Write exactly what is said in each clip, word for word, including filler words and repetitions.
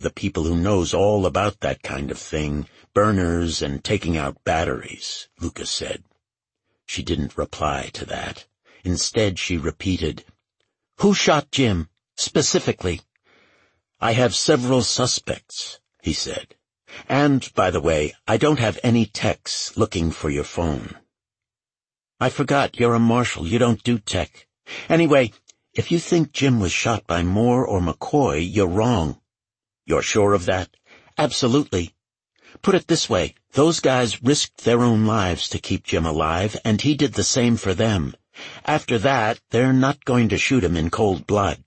the people who knows all about that kind of thing, burners and taking out batteries," Lucas said. She didn't reply to that. Instead, she repeated, "Who shot Jim, specifically?" "I have several suspects," he said. "And, by the way, I don't have any techs looking for your phone." "I forgot, you're a marshal, you don't do tech. Anyway, if you think Jim was shot by Moore or McCoy, you're wrong." "You're sure of that?" "Absolutely. Put it this way, those guys risked their own lives to keep Jim alive, and he did the same for them. After that, they're not going to shoot him in cold blood."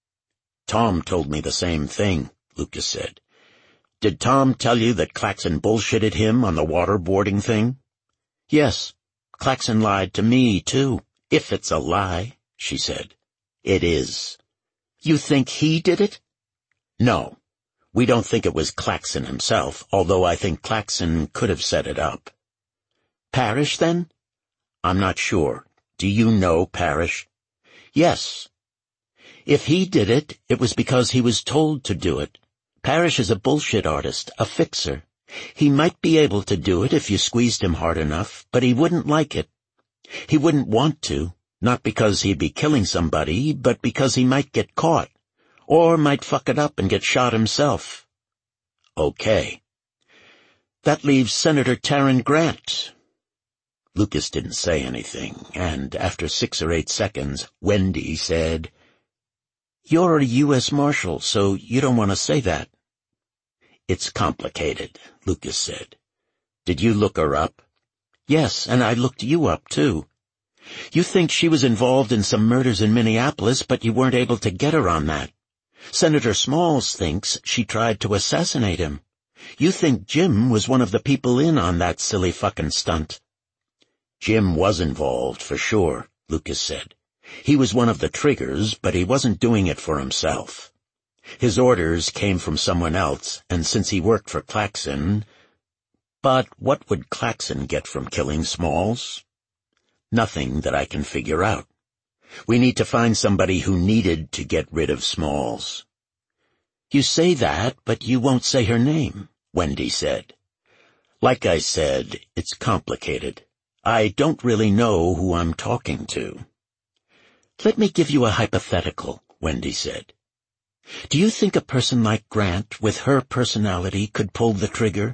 "Tom told me the same thing," Lucas said. "Did Tom tell you that Claxon bullshitted him on the waterboarding thing?" "Yes. Claxon lied to me, too. If it's a lie," she said. "It is." "You think he did it?" "No. We don't think it was Claxon himself, although I think Claxon could have set it up." "Parrish, then?" "I'm not sure. Do you know Parrish?" "Yes." "If he did it, it was because he was told to do it. Parrish is a bullshit artist, a fixer. He might be able to do it if you squeezed him hard enough, but he wouldn't like it. He wouldn't want to, not because he'd be killing somebody, but because he might get caught, or might fuck it up and get shot himself." "Okay. That leaves Senator Taryn Grant." Lucas didn't say anything, and after six or eight seconds, Wendy said, "You're a U S Marshal, so you don't want to say that." "It's complicated," Lucas said. "Did you look her up?" "Yes, and I looked you up, too. You think she was involved in some murders in Minneapolis, but you weren't able to get her on that. Senator Smalls thinks she tried to assassinate him. You think Jim was one of the people in on that silly fucking stunt." "Jim was involved, for sure," Lucas said. "He was one of the triggers, but he wasn't doing it for himself. His orders came from someone else, and since he worked for Claxon— But what would Claxon get from killing Smalls?" "Nothing that I can figure out. We need to find somebody who needed to get rid of Smalls." "You say that, but you won't say her name," Wendy said. "Like I said, it's complicated. I don't really know who I'm talking to." "Let me give you a hypothetical," Wendy said. "Do you think a person like Grant, with her personality, could pull the trigger?"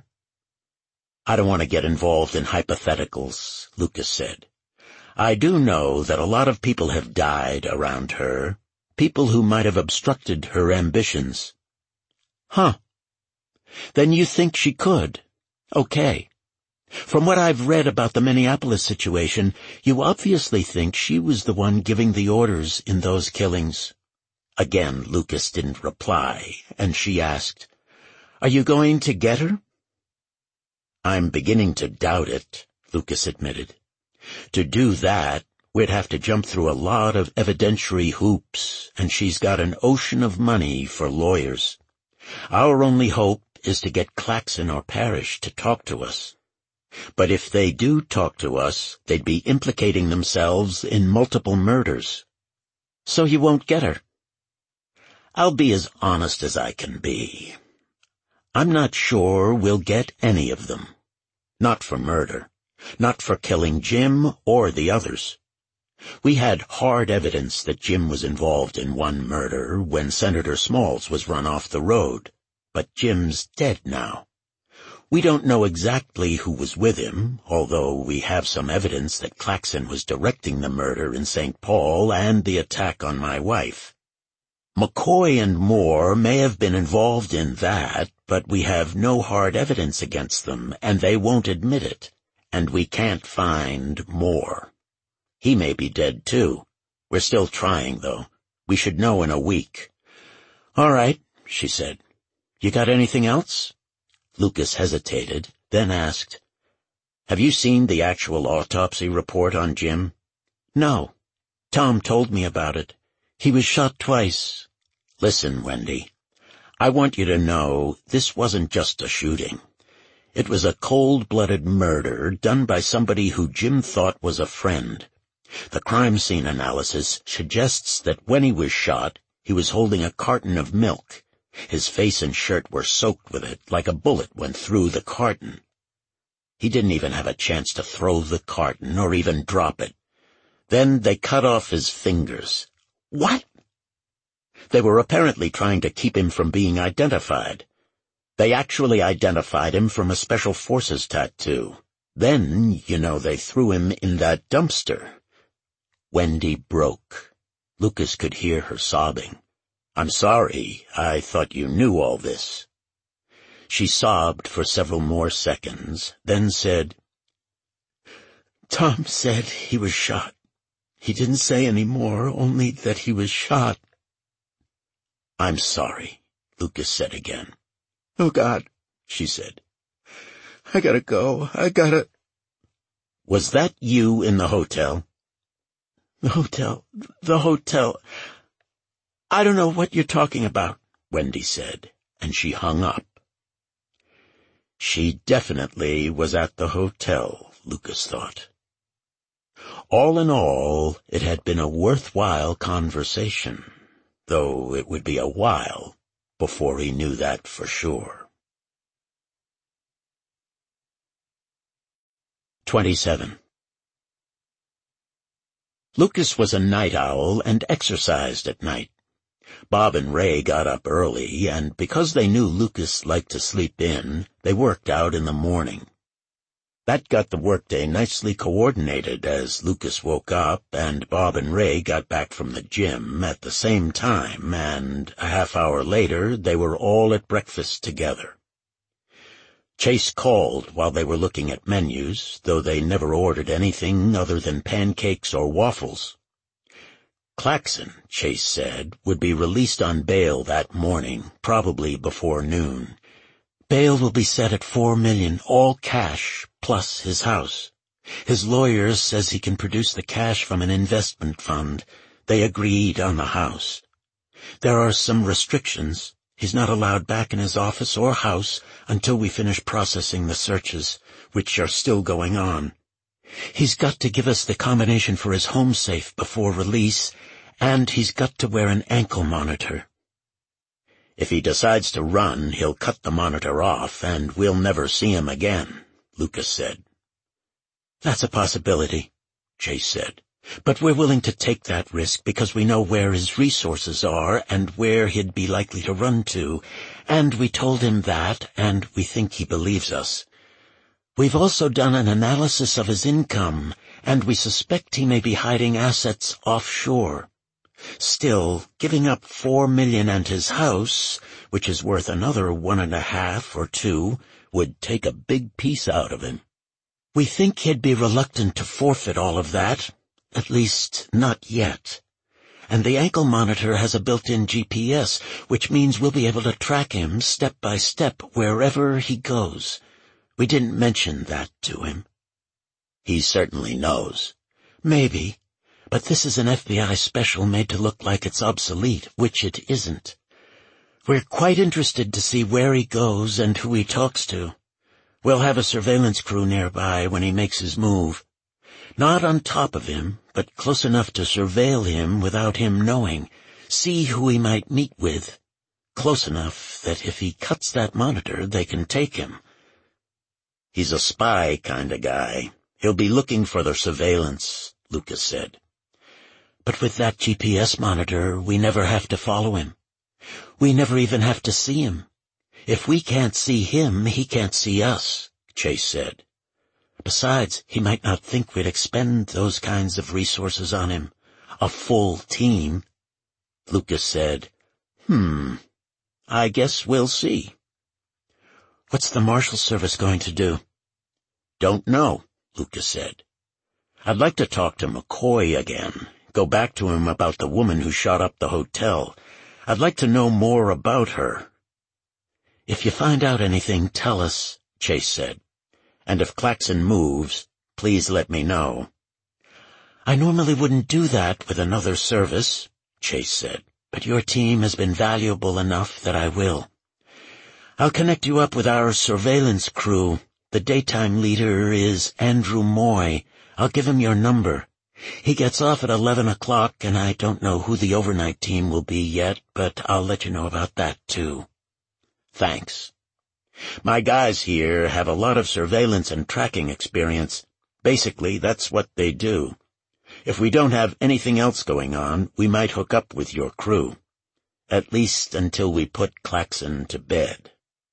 "I don't want to get involved in hypotheticals," Lucas said. "I do know that a lot of people have died around her, people who might have obstructed her ambitions." "Huh. Then you think she could. Okay. From what I've read about the Minneapolis situation, you obviously think she was the one giving the orders in those killings." Again, Lucas didn't reply, and she asked, "Are you going to get her?" "I'm beginning to doubt it," Lucas admitted. "To do that, we'd have to jump through a lot of evidentiary hoops, and she's got an ocean of money for lawyers. Our only hope is to get Claxon or Parrish to talk to us. But if they do talk to us, they'd be implicating themselves in multiple murders." "So you won't get her?" "I'll be as honest as I can be. I'm not sure we'll get any of them. Not for murder. Not for killing Jim or the others. We had hard evidence that Jim was involved in one murder when Senator Smalls was run off the road, but Jim's dead now. We don't know exactly who was with him, although we have some evidence that Claxon was directing the murder in Saint Paul and the attack on my wife. McCoy and Moore may have been involved in that, but we have no hard evidence against them, and they won't admit it, and we can't find Moore. He may be dead, too. We're still trying, though. We should know in a week." "All right," she said. "You got anything else?" Lucas hesitated, then asked, "Have you seen the actual autopsy report on Jim?" "No. Tom told me about it. He was shot twice." "Listen, Wendy, I want you to know this wasn't just a shooting. It was a cold-blooded murder done by somebody who Jim thought was a friend. The crime scene analysis suggests that when he was shot, he was holding a carton of milk. His face and shirt were soaked with it, like a bullet went through the carton. He didn't even have a chance to throw the carton or even drop it. Then they cut off his fingers. What? They were apparently trying to keep him from being identified. They actually identified him from a Special Forces tattoo. Then, you know, they threw him in that dumpster. Wendy broke. Lucas could hear her sobbing. "I'm sorry. I thought you knew all this." She sobbed for several more seconds, then said, "Tom said he was shot. He didn't say any more, only that he was shot." "I'm sorry," Lucas said again. "Oh, God," she said. "I gotta go. I gotta—" "Was that you in the hotel?" "The hotel. The hotel. I don't know what you're talking about," Wendy said, and she hung up. She definitely was at the hotel, Lucas thought. All in all, it had been a worthwhile conversation, though it would be a while before he knew that for sure. twenty-seven. Lucas was a night owl and exercised at night. Bob and Ray got up early, and because they knew Lucas liked to sleep in, they worked out in the morning. That got the workday nicely coordinated as Lucas woke up and Bob and Ray got back from the gym at the same time, and a half hour later they were all at breakfast together. Chase called while they were looking at menus, though they never ordered anything other than pancakes or waffles. Claxon, Chase said, would be released on bail that morning, probably before noon. Bail will be set at four million, all cash, plus his house. His lawyer says he can produce the cash from an investment fund. They agreed on the house. There are some restrictions. He's not allowed back in his office or house until we finish processing the searches, which are still going on. He's got to give us the combination for his home safe before release, and he's got to wear an ankle monitor. If he decides to run, he'll cut the monitor off, and we'll never see him again, Lucas said. That's a possibility, Chase said, but we're willing to take that risk because we know where his resources are and where he'd be likely to run to, and we told him that, and we think he believes us. We've also done an analysis of his income, and we suspect he may be hiding assets offshore. Still, giving up four million and his house, which is worth another one and a half or two, would take a big piece out of him. We think he'd be reluctant to forfeit all of that, at least not yet. And the ankle monitor has a built-in G P S, which means we'll be able to track him step by step wherever he goes. We didn't mention that to him. He certainly knows. Maybe, but this is an F B I special made to look like it's obsolete, which it isn't. We're quite interested to see where he goes and who he talks to. We'll have a surveillance crew nearby when he makes his move. Not on top of him, but close enough to surveil him without him knowing, see who he might meet with. Close enough that if he cuts that monitor, they can take him. He's a spy kind of guy. He'll be looking for the surveillance, Lucas said. But with that G P S monitor, we never have to follow him. We never even have to see him. If we can't see him, he can't see us, Chase said. Besides, he might not think we'd expend those kinds of resources on him. A full team. Lucas said, Hmm, I guess we'll see. What's the Marshal Service going to do? Don't know, Lucas said. I'd like to talk to McCoy again, go back to him about the woman who shot up the hotel. I'd like to know more about her. If you find out anything, tell us, Chase said. And if Claxon moves, please let me know. I normally wouldn't do that with another service, Chase said, but your team has been valuable enough that I will. I'll connect you up with our surveillance crew. The daytime leader is Andrew Moy. I'll give him your number. He gets off at eleven o'clock, and I don't know who the overnight team will be yet, but I'll let you know about that, too. Thanks. My guys here have a lot of surveillance and tracking experience. Basically, that's what they do. If we don't have anything else going on, we might hook up with your crew. At least until we put Claxon to bed.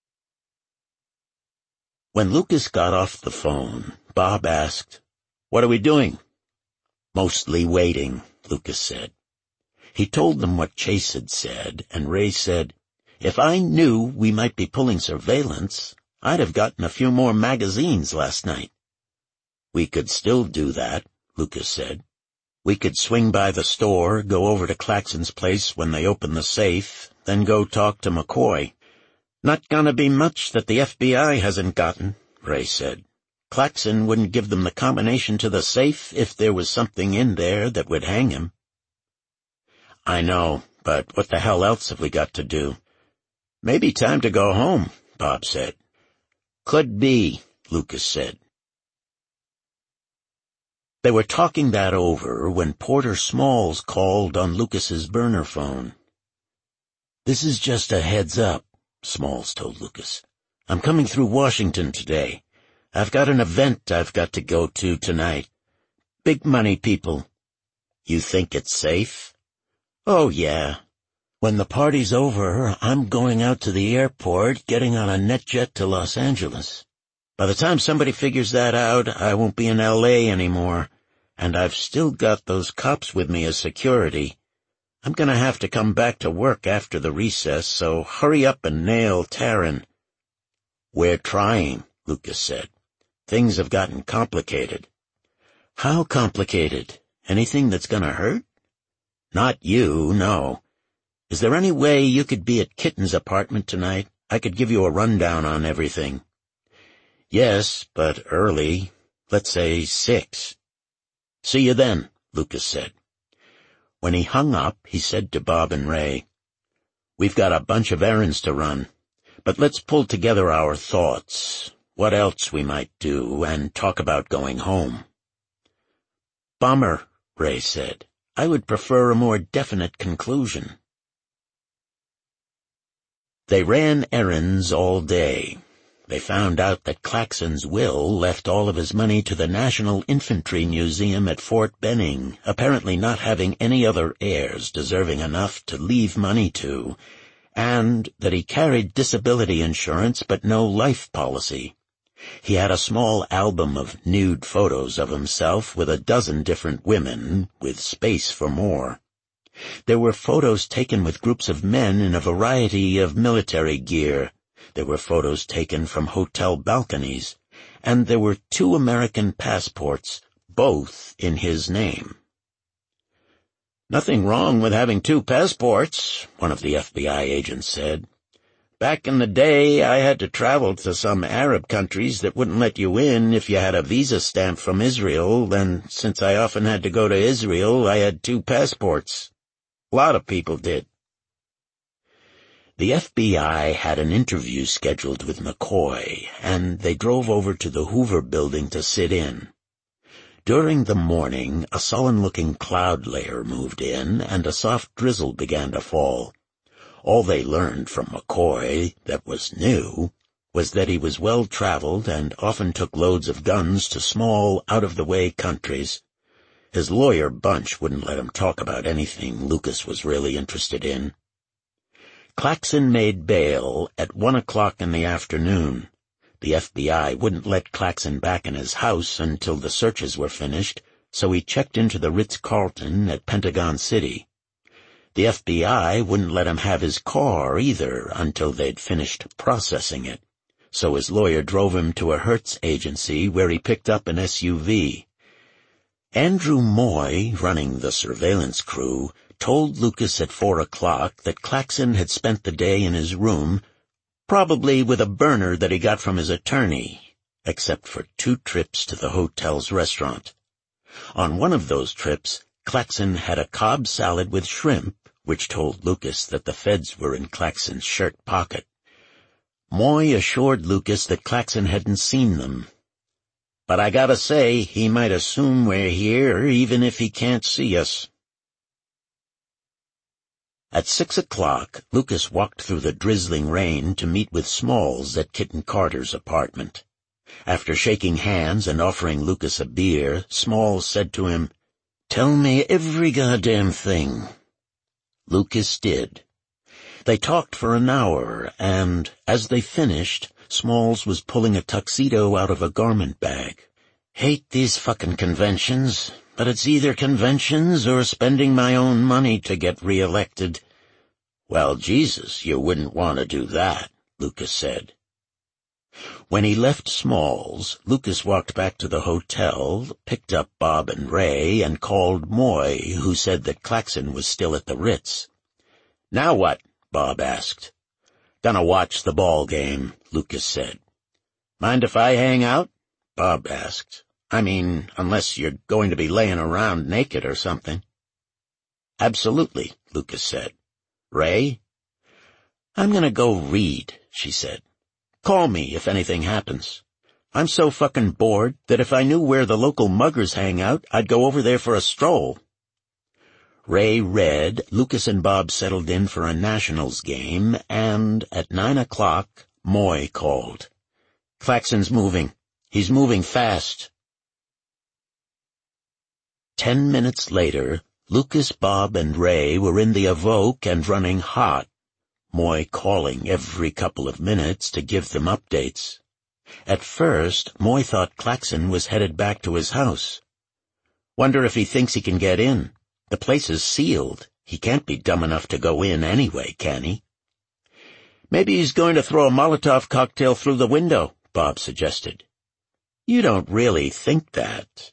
When Lucas got off the phone, Bob asked, "What are we doing?" "Mostly waiting," Lucas said. He told them what Chase had said, and Ray said, "If I knew we might be pulling surveillance, I'd have gotten a few more magazines last night." "We could still do that," Lucas said. "We could swing by the store, go over to Claxon's place when they open the safe, then go talk to McCoy." "Not gonna be much that the F B I hasn't gotten," Ray said. "Claxon wouldn't give them the combination to the safe if there was something in there that would hang him." "I know, but what the hell else have we got to do?" "Maybe time to go home," Bob said. "Could be," Lucas said. They were talking that over when Porter Smalls called on Lucas's burner phone. "This is just a heads up," Smalls told Lucas. "I'm coming through Washington today. I've got an event I've got to go to tonight. Big money people." "You think it's safe?" "Oh, yeah. When the party's over, I'm going out to the airport, getting on a NetJet to Los Angeles. By the time somebody figures that out, I won't be in L A anymore, and I've still got those cops with me as security. I'm gonna have to come back to work after the recess, so hurry up and nail Taryn." "We're trying," Lucas said. "Things have gotten complicated." "How complicated? Anything that's gonna hurt?" "Not you, no. Is there any way you could be at Kitten's apartment tonight? I could give you a rundown on everything." "Yes, but early. Let's say six." "See you then," Lucas said. When he hung up, he said to Bob and Ray, "We've got a bunch of errands to run, but let's pull together our thoughts, what else we might do, and talk about going home." "Bummer," Ray said. "I would prefer a more definite conclusion." They ran errands all day. They found out that Claxon's will left all of his money to the National Infantry Museum at Fort Benning, apparently not having any other heirs deserving enough to leave money to, and that he carried disability insurance but no life policy. He had a small album of nude photos of himself with a dozen different women, with space for more. There were photos taken with groups of men in a variety of military gear. There were photos taken from hotel balconies, and there were two American passports, both in his name. "Nothing wrong with having two passports," one of the F B I agents said. "Back in the day, I had to travel to some Arab countries that wouldn't let you in if you had a visa stamp from Israel, and since I often had to go to Israel, I had two passports. A lot of people did." The F B I had an interview scheduled with McCoy, and they drove over to the Hoover building to sit in. During the morning, a sullen-looking cloud layer moved in, and a soft drizzle began to fall. All they learned from McCoy that was new was that he was well-traveled and often took loads of guns to small, out-of-the-way countries. His lawyer Bunch wouldn't let him talk about anything Lucas was really interested in. Claxon made bail at one o'clock in the afternoon. The F B I wouldn't let Claxon back in his house until the searches were finished, so he checked into the Ritz-Carlton at Pentagon City. The F B I wouldn't let him have his car either until they'd finished processing it, so his lawyer drove him to a Hertz agency where he picked up an S U V. Andrew Moy, running the surveillance crew, told Lucas at four o'clock that Claxon had spent the day in his room, probably with a burner that he got from his attorney, except for two trips to the hotel's restaurant. On one of those trips, Claxon had a Cobb salad with shrimp, which told Lucas that the feds were in Claxon's shirt pocket. Moy assured Lucas that Claxon hadn't seen them. "But I gotta say, he might assume we're here even if he can't see us." At six o'clock, Lucas walked through the drizzling rain to meet with Smalls at Kitten Carter's apartment. After shaking hands and offering Lucas a beer, Smalls said to him, "Tell me every goddamn thing." Lucas did. They talked for an hour, and, as they finished, Smalls was pulling a tuxedo out of a garment bag. "Hate these fucking conventions, but it's either conventions or spending my own money to get reelected." "Well, Jesus, you wouldn't want to do that," Lucas said. When he left Smalls, Lucas walked back to the hotel, picked up Bob and Ray, and called Moy, who said that Claxon was still at the Ritz. "Now what?" Bob asked. "Gonna watch the ball game," Lucas said. "Mind if I hang out?" Bob asked. "I mean, unless you're going to be laying around naked or something." "Absolutely," Lucas said. "Ray?" "I'm gonna go read," she said. "Call me if anything happens. I'm so fucking bored that if I knew where the local muggers hang out, I'd go over there for a stroll." Ray read, Lucas and Bob settled in for a Nationals game, and at nine o'clock, Moy called. "Claxon's moving. He's moving fast." Ten minutes later, Lucas, Bob, and Ray were in the Evoque and running hot, Moy calling every couple of minutes to give them updates. At first, Moy thought Claxon was headed back to his house. "Wonder if he thinks he can get in. The place is sealed. He can't be dumb enough to go in anyway, can he?" "Maybe he's going to throw a Molotov cocktail through the window," Bob suggested. "You don't really think that."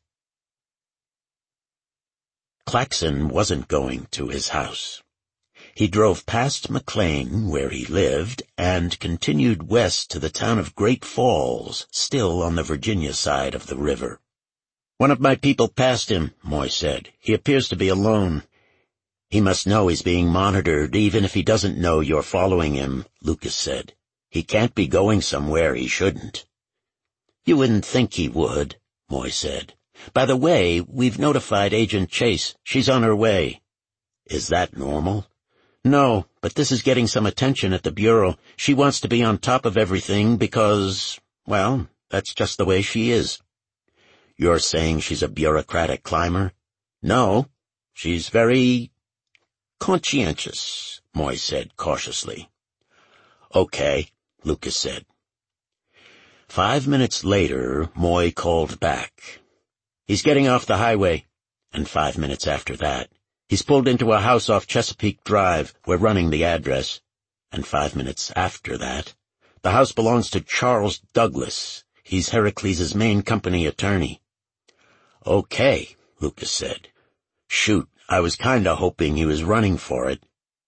Claxon wasn't going to his house. He drove past McLean, where he lived, and continued west to the town of Great Falls, still on the Virginia side of the river. "One of my people passed him," Moy said. "He appears to be alone." "He must know he's being monitored, even if he doesn't know you're following him," Lucas said. "He can't be going somewhere he shouldn't." "You wouldn't think he would," Moy said. "By the way, we've notified Agent Chase. She's on her way." "Is that normal?" "No, but this is getting some attention at the Bureau. She wants to be on top of everything because, well, that's just the way she is." "You're saying she's a bureaucratic climber?" "No, she's very conscientious," Moy said cautiously. "Okay," Lucas said. Five minutes later, Moy called back. "He's getting off the highway." And five minutes after that, "He's pulled into a house off Chesapeake Drive. We're running the address." And five minutes after that, "The house belongs to Charles Douglas. He's Heracles' main company attorney." "Okay," Lucas said. "Shoot, I was kinda hoping he was running for it."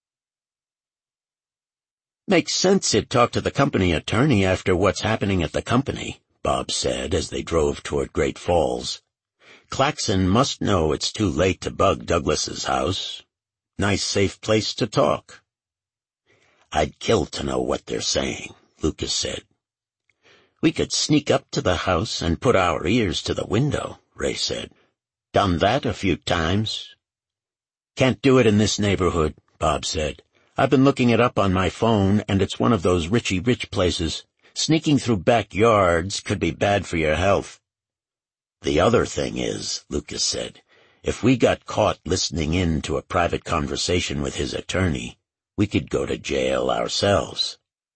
"Makes sense he'd talk to the company attorney after what's happening at the company," Bob said as they drove toward Great Falls. "Claxon must know it's too late to bug Douglas's house. Nice safe place to talk." "I'd kill to know what they're saying," Lucas said. "We could sneak up to the house and put our ears to the window," Ray said. "Done that a few times." "Can't do it in this neighborhood," Bob said. "I've been looking it up on my phone, and it's one of those richy-rich places. Sneaking through backyards could be bad for your health." "The other thing is," Lucas said, "if we got caught listening in to a private conversation with his attorney, we could go to jail ourselves."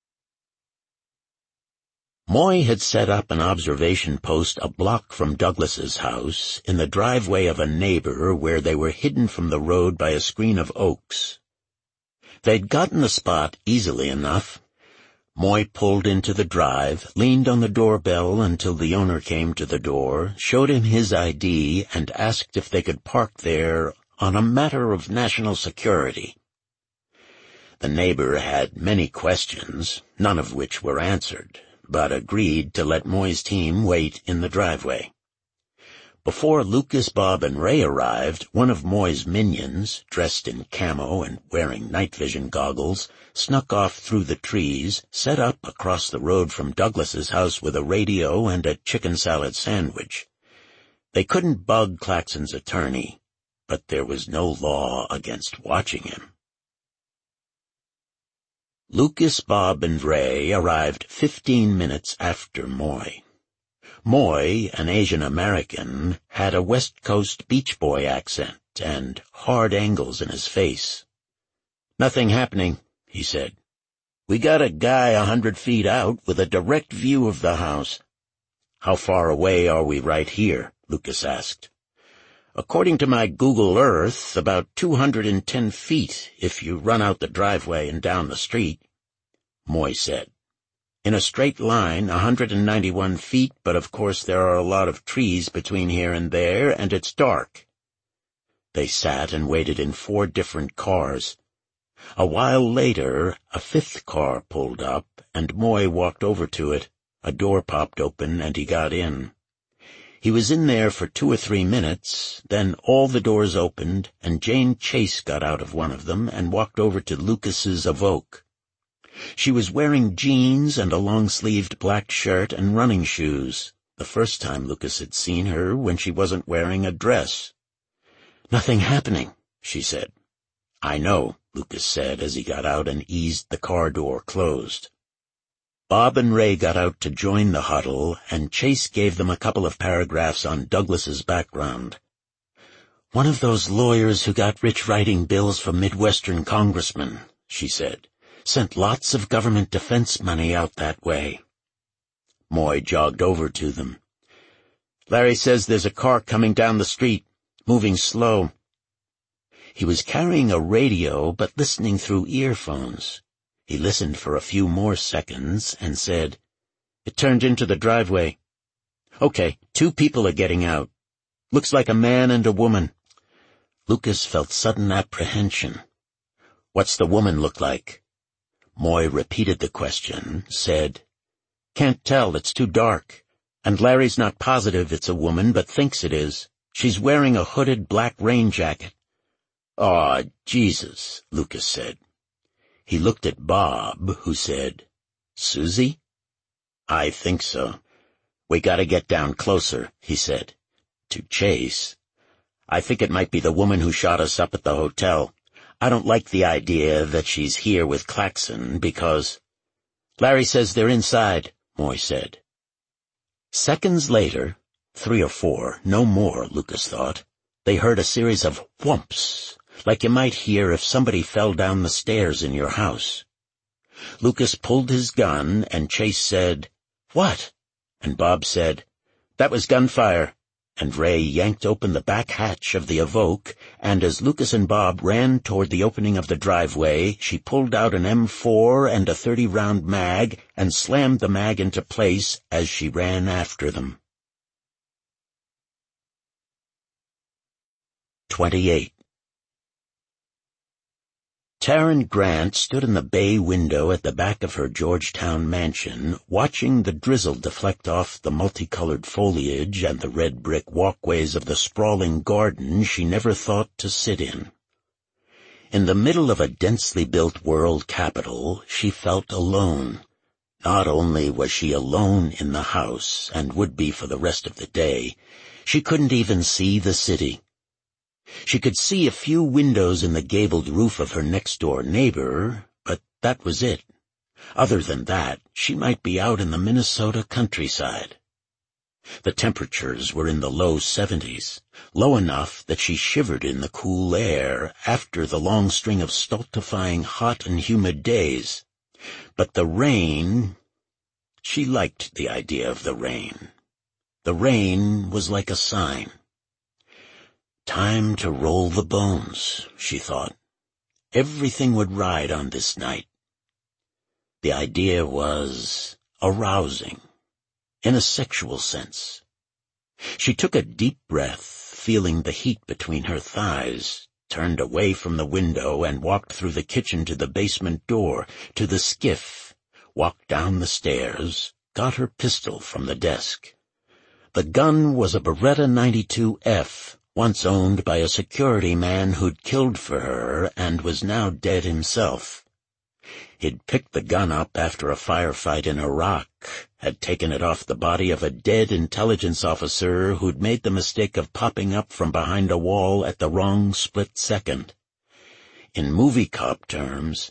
Moy had set up an observation post a block from Douglas's house in the driveway of a neighbor where they were hidden from the road by a screen of oaks. They'd gotten the spot easily enough. Moy pulled into the drive, leaned on the doorbell until the owner came to the door, showed him his I D, and asked if they could park there on a matter of national security. The neighbor had many questions, none of which were answered, but agreed to let Moy's team wait in the driveway. Before Lucas, Bob, and Ray arrived, one of Moy's minions, dressed in camo and wearing night vision goggles, snuck off through the trees, set up across the road from Douglas's house with a radio and a chicken salad sandwich. They couldn't bug Claxon's attorney, but there was no law against watching him. Lucas, Bob, and Ray arrived fifteen minutes after Moy. Moy, an Asian American, had a West Coast beach boy accent and hard angles in his face. "Nothing happening," he said. "We got a guy a hundred feet out with a direct view of the house." "How far away are we right here?" Lucas asked. "According to my Google Earth, about two hundred and ten feet if you run out the driveway and down the street," Moy said. "In a straight line, a hundred and ninety-one feet, but of course there are a lot of trees between here and there, and it's dark." They sat and waited in four different cars. A while later, a fifth car pulled up, and Moy walked over to it. A door popped open, and he got in. He was in there for two or three minutes, then all the doors opened, and Jane Chase got out of one of them and walked over to Lucas's Evoque. She was wearing jeans and a long-sleeved black shirt and running shoes, the first time Lucas had seen her when she wasn't wearing a dress. "Nothing happening," she said. "I know," Lucas said as he got out and eased the car door closed. Bob and Ray got out to join the huddle, and Chase gave them a couple of paragraphs on Douglas's background. "One of those lawyers who got rich writing bills for Midwestern congressmen," she said. "Sent lots of government defense money out that way." Moy jogged over to them. "Larry says there's a car coming down the street, moving slow." He was carrying a radio but listening through earphones. He listened for a few more seconds and said, "It turned into the driveway. Okay, two people are getting out. Looks like a man and a woman." Lucas felt sudden apprehension. "What's the woman look like?" Moy repeated the question, said, "Can't tell, it's too dark. And Larry's not positive it's a woman, but thinks it is. She's wearing a hooded black rain jacket." "Aw, Jesus," Lucas said. He looked at Bob, who said, "Susie?" "I think so. We gotta get down closer," he said. To Chase, "I think it might be the woman who shot us up at the hotel. I don't like the idea that she's here with Claxon because—" "Larry says they're inside," Moy said. Seconds later, three or four, no more, Lucas thought, they heard a series of whumps, like you might hear if somebody fell down the stairs in your house. Lucas pulled his gun, and Chase said, "What?" And Bob said, "That was gunfire." And Ray yanked open the back hatch of the Evoque, and as Lucas and Bob ran toward the opening of the driveway, she pulled out an M four and a thirty-round mag and slammed the mag into place as she ran after them. Twenty-eight. Taryn Grant stood in the bay window at the back of her Georgetown mansion, watching the drizzle deflect off the multicolored foliage and the red brick walkways of the sprawling garden she never thought to sit in. In the middle of a densely built world capital, she felt alone. Not only was she alone in the house, and would be for the rest of the day, she couldn't even see the city. She could see a few windows in the gabled roof of her next-door neighbor, but that was it. Other than that, she might be out in the Minnesota countryside. The temperatures were in the low seventies, low enough that she shivered in the cool air after the long string of stultifying hot and humid days. But the rain, she liked the idea of the rain. The rain was like a sign. Time to roll the bones, she thought. Everything would ride on this night. The idea was arousing, in a sexual sense. She took a deep breath, feeling the heat between her thighs, turned away from the window and walked through the kitchen to the basement door, to the skiff, walked down the stairs, got her pistol from the desk. The gun was a Beretta ninety-two F, once owned by a security man who'd killed for her and was now dead himself. He'd picked the gun up after a firefight in Iraq, had taken it off the body of a dead intelligence officer who'd made the mistake of popping up from behind a wall at the wrong split second. In movie cop terms,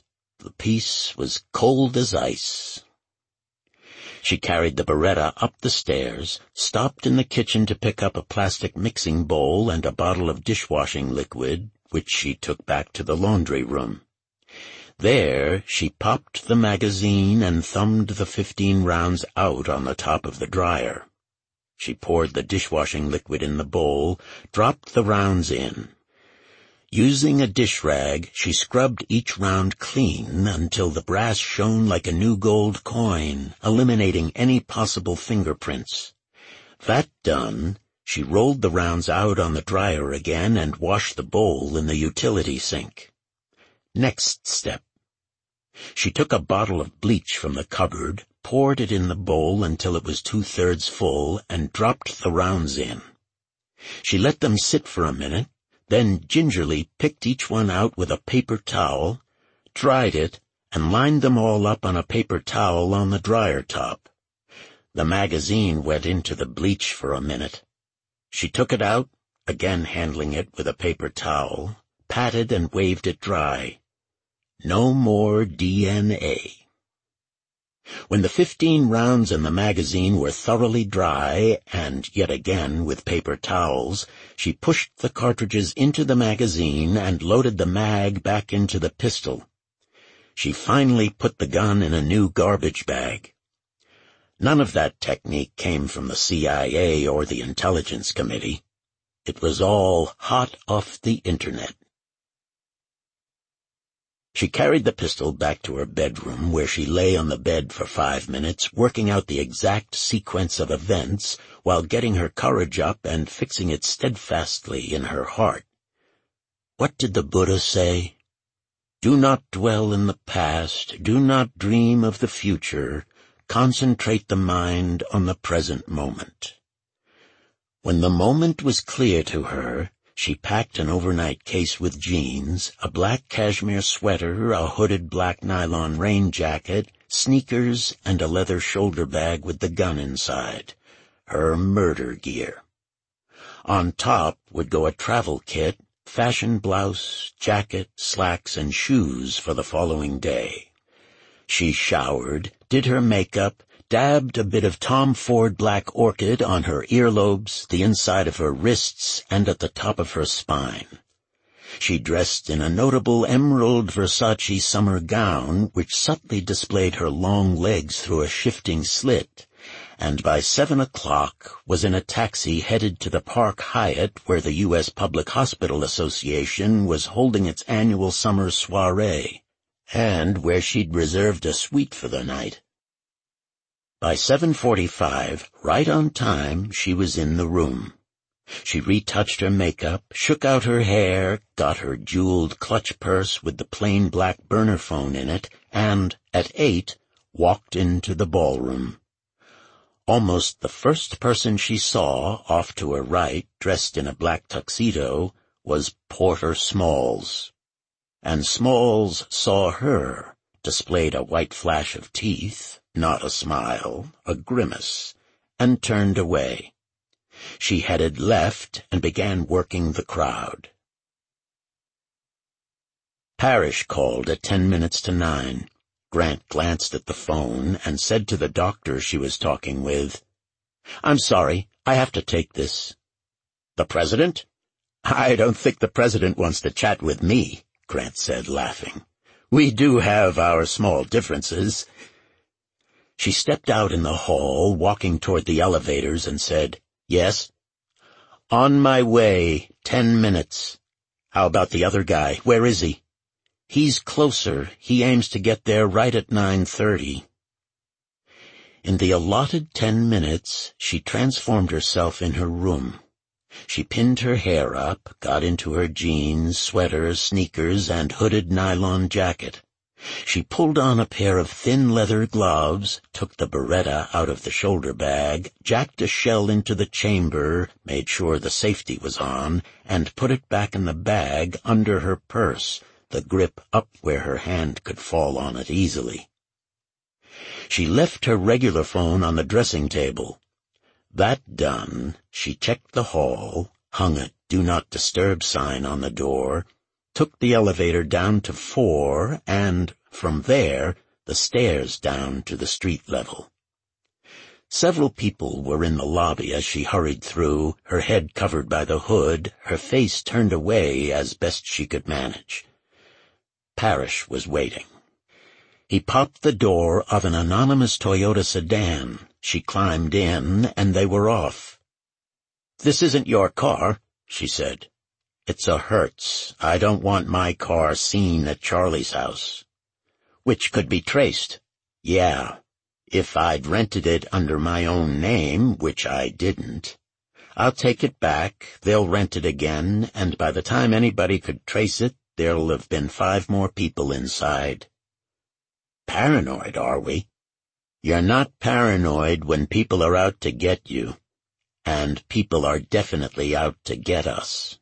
The piece was cold as ice. She carried the Beretta up the stairs, stopped in the kitchen to pick up a plastic mixing bowl and a bottle of dishwashing liquid, which she took back to the laundry room. There, she popped the magazine and thumbed the fifteen rounds out on the top of the dryer. She poured the dishwashing liquid in the bowl, dropped the rounds in. Using a dish rag, she scrubbed each round clean until the brass shone like a new gold coin, eliminating any possible fingerprints. That done, she rolled the rounds out on the dryer again and washed the bowl in the utility sink. Next step. She took a bottle of bleach from the cupboard, poured it in the bowl until it was two-thirds full, and dropped the rounds in. She let them sit for a minute, then gingerly picked each one out with a paper towel, dried it, and lined them all up on a paper towel on the dryer top. The magazine went into the bleach for a minute. She took it out, again handling it with a paper towel, patted and waved it dry. No more D N A. When the fifteen rounds in the magazine were thoroughly dry, and yet again with paper towels, she pushed the cartridges into the magazine and loaded the mag back into the pistol. She finally put the gun in a new garbage bag. None of that technique came from the C I A or the Intelligence Committee. It was all hot off the Internet. She carried the pistol back to her bedroom, where she lay on the bed for five minutes, working out the exact sequence of events, while getting her courage up and fixing it steadfastly in her heart. What did the Buddha say? Do not dwell in the past, do not dream of the future, concentrate the mind on the present moment. When the moment was clear to her, she packed an overnight case with jeans, a black cashmere sweater, a hooded black nylon rain jacket, sneakers, and a leather shoulder bag with the gun inside. Her murder gear. On top would go a travel kit, fashion blouse, jacket, slacks, and shoes for the following day. She showered, did her makeup, dabbed a bit of Tom Ford Black Orchid on her earlobes, the inside of her wrists, and at the top of her spine. She dressed in a notable emerald Versace summer gown, which subtly displayed her long legs through a shifting slit, and by seven o'clock was in a taxi headed to the Park Hyatt, where the U S Public Hospital Association was holding its annual summer soiree, and where she'd reserved a suite for the night. By seven forty-five, right on time, she was in the room. She retouched her makeup, shook out her hair, got her jeweled clutch purse with the plain black burner phone in it, and, at eight, walked into the ballroom. Almost the first person she saw, off to her right, dressed in a black tuxedo, was Porter Smalls. And Smalls saw her, displayed a white flash of teeth, not a smile, a grimace, and turned away. She headed left and began working the crowd. Parrish called at ten minutes to nine. Grant glanced at the phone and said to the doctor she was talking with, "I'm sorry, I have to take this." "The president?" "I don't think the president wants to chat with me," Grant said, laughing. "We do have our small differences." She stepped out in the hall, walking toward the elevators, and said, "Yes?" "On my way, ten minutes. How about the other guy? Where is he?" "He's closer. He aims to get there right at nine thirty. In the allotted ten minutes, she transformed herself in her room. She pinned her hair up, got into her jeans, sweater, sneakers, and hooded nylon jacket. She pulled on a pair of thin leather gloves, took the Beretta out of the shoulder bag, jacked a shell into the chamber, made sure the safety was on, and put it back in the bag under her purse, the grip up where her hand could fall on it easily. She left her regular phone on the dressing table. That done, she checked the hall, hung a Do Not Disturb sign on the door, took the elevator down to four, and, from there, the stairs down to the street level. Several people were in the lobby as she hurried through, her head covered by the hood, her face turned away as best she could manage. Parrish was waiting. He popped the door of an anonymous Toyota sedan. She climbed in, and they were off. "This isn't your car," she said. "It's a Hertz. I don't want my car seen at Charlie's house." "Which could be traced." "Yeah, if I'd rented it under my own name, which I didn't. I'll take it back, they'll rent it again, and by the time anybody could trace it, there'll have been five more people inside." "Paranoid, are we?" "You're not paranoid when people are out to get you. And people are definitely out to get us."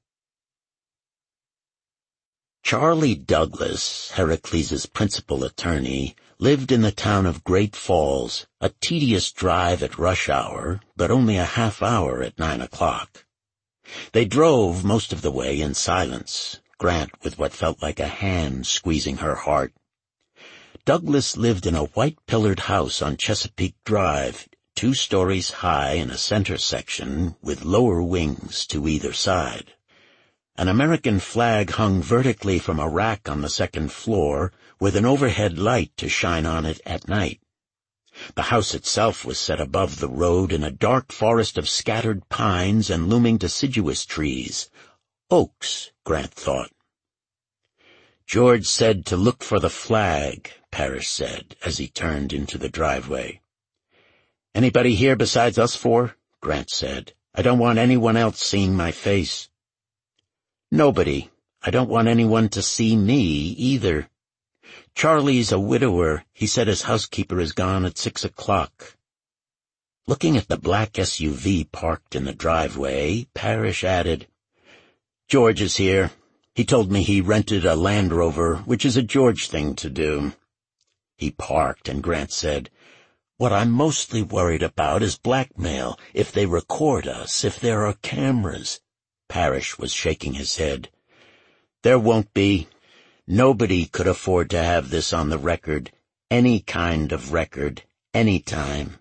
Charlie Douglas, Heracles's principal attorney, lived in the town of Great Falls, a tedious drive at rush hour, but only a half hour at nine o'clock. They drove most of the way in silence, Grant with what felt like a hand squeezing her heart. Douglas lived in a white-pillared house on Chesapeake Drive, two stories high in a center section with lower wings to either side. An American flag hung vertically from a rack on the second floor, with an overhead light to shine on it at night. The house itself was set above the road in a dark forest of scattered pines and looming deciduous trees. Oaks, Grant thought. "George said to look for the flag," Parrish said, as he turned into the driveway. "Anybody here besides us four?" Grant said. "I don't want anyone else seeing my face." "Nobody. I don't want anyone to see me, either. Charlie's a widower. He said his housekeeper is gone at six o'clock." Looking at the black S U V parked in the driveway, Parrish added, "George is here. He told me he rented a Land Rover, which is a George thing to do." He parked, and Grant said, "What I'm mostly worried about is blackmail. If they record us, if there are cameras." Parrish was shaking his head. "There won't be. Nobody could afford to have this on the record. Any kind of record. Any time."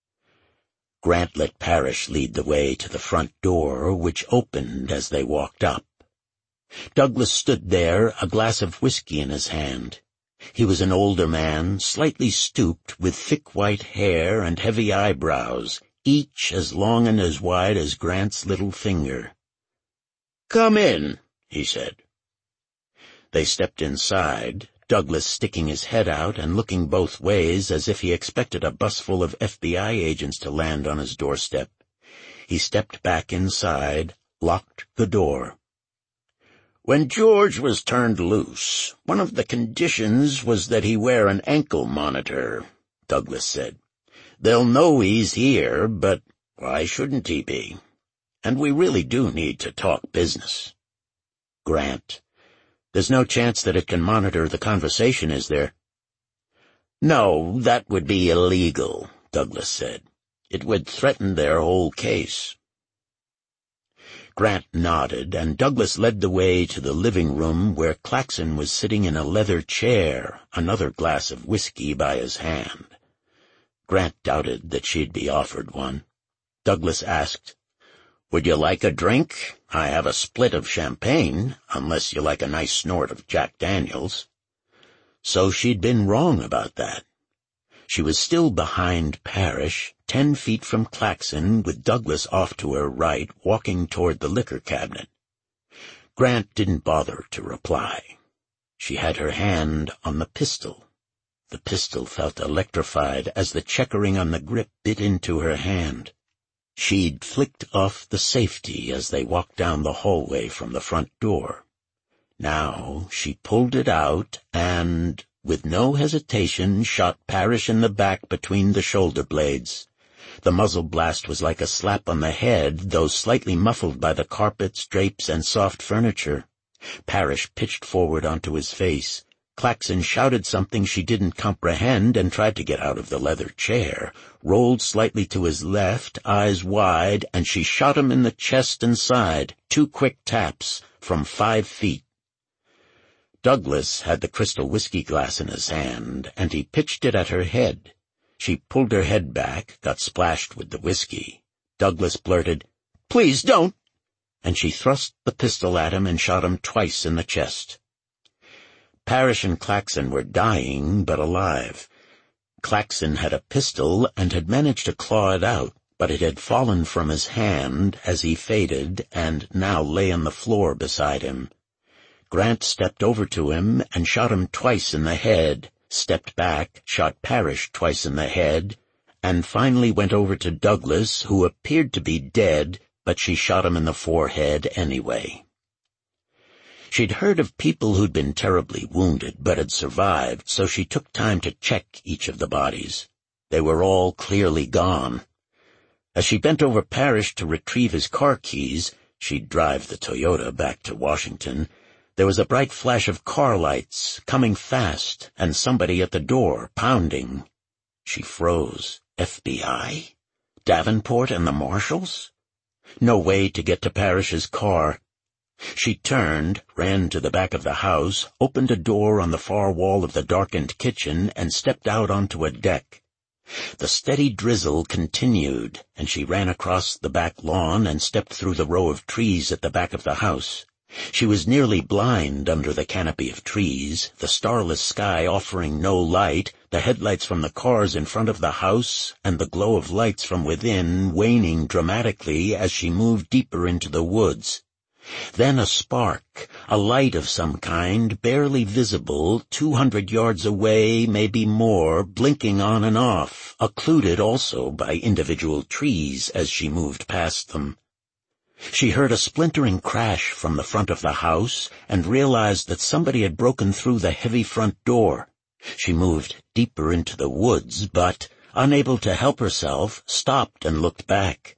Grant let Parrish lead the way to the front door, which opened as they walked up. Douglas stood there, a glass of whiskey in his hand. He was an older man, slightly stooped, with thick white hair and heavy eyebrows, each as long and as wide as Grant's little finger. "Come in," he said. They stepped inside, Douglas sticking his head out and looking both ways as if he expected a bus full of F B I agents to land on his doorstep. He stepped back inside, locked the door. "When George was turned loose, one of the conditions was that he wear an ankle monitor," Douglas said. "They'll know he's here, but why shouldn't he be? And we really do need to talk business." Grant: "There's no chance that it can monitor the conversation, is there?" "No, that would be illegal," Douglas said. "It would threaten their whole case." Grant nodded, and Douglas led the way to the living room where Claxon was sitting in a leather chair, another glass of whiskey by his hand. Grant doubted that she'd be offered one. Douglas asked, "Would you like a drink? I have a split of champagne, unless you like a nice snort of Jack Daniels." So she'd been wrong about that. She was still behind Parrish, ten feet from Claxon, with Douglas off to her right, walking toward the liquor cabinet. Grant didn't bother to reply. She had her hand on the pistol. The pistol felt electrified as the checkering on the grip bit into her hand. She'd flicked off the safety as they walked down the hallway from the front door. Now she pulled it out and, with no hesitation, shot Parrish in the back between the shoulder blades. The muzzle blast was like a slap on the head, though slightly muffled by the carpets, drapes, and soft furniture. Parrish pitched forward onto his face. Claxon shouted something she didn't comprehend and tried to get out of the leather chair, rolled slightly to his left, eyes wide, and she shot him in the chest and side, two quick taps, from five feet. Douglas had the crystal whiskey glass in his hand, and he pitched it at her head. She pulled her head back, got splashed with the whiskey. Douglas blurted, "Please don't!" and she thrust the pistol at him and shot him twice in the chest. Parrish and Claxon were dying, but alive. Claxon had a pistol and had managed to claw it out, but it had fallen from his hand as he faded and now lay on the floor beside him. Grant stepped over to him and shot him twice in the head, stepped back, shot Parrish twice in the head, and finally went over to Douglas, who appeared to be dead, but she shot him in the forehead anyway. She'd heard of people who'd been terribly wounded but had survived, so she took time to check each of the bodies. They were all clearly gone. As she bent over Parrish to retrieve his car keys, she'd drive the Toyota back to Washington, there was a bright flash of car lights, coming fast, and somebody at the door, pounding. She froze. F B I? Davenport and the marshals? No way to get to Parrish's car. She turned, ran to the back of the house, opened a door on the far wall of the darkened kitchen, and stepped out onto a deck. The steady drizzle continued, and she ran across the back lawn and stepped through the row of trees at the back of the house. She was nearly blind under the canopy of trees, the starless sky offering no light, the headlights from the cars in front of the house, and the glow of lights from within waning dramatically as she moved deeper into the woods. Then a spark, a light of some kind, barely visible, two hundred yards away, maybe more, blinking on and off, occluded also by individual trees as she moved past them. She heard a splintering crash from the front of the house and realized that somebody had broken through the heavy front door. She moved deeper into the woods, but, unable to help herself, stopped and looked back.